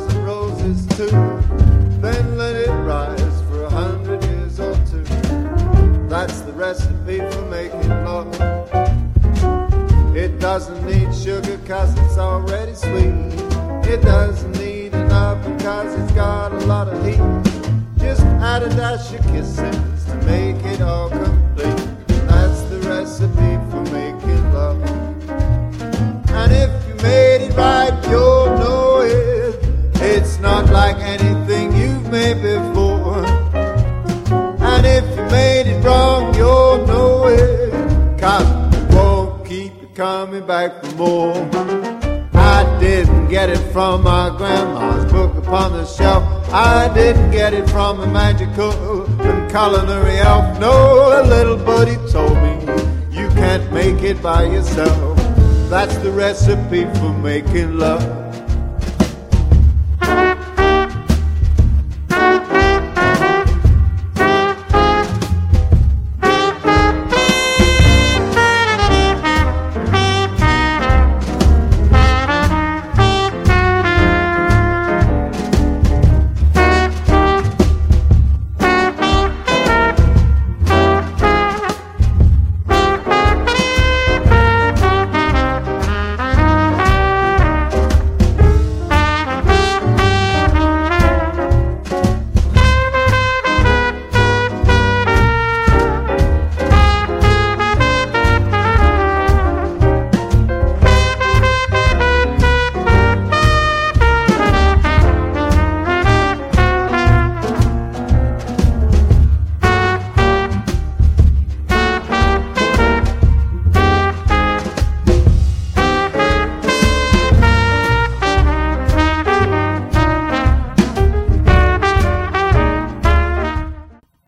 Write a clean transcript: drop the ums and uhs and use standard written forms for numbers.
and roses too. Then let it rise for 100 years or two. That's the recipe for making love. It doesn't need sugar 'cause it's already sweet. It doesn't need enough because it's got a lot of heat. Just add a dash of kisses to make it all complete. That's the recipe for making love. And if you made it right, you'll know it. It's not like anything you've made before. And if you made it wrong, you'll know it. 'Cause it won't keep you coming back for more. I didn't get it from my grandma's book upon the shelf. I didn't get it from a magical and culinary elf. No, a little buddy told me you can't make it by yourself. That's the recipe for making love.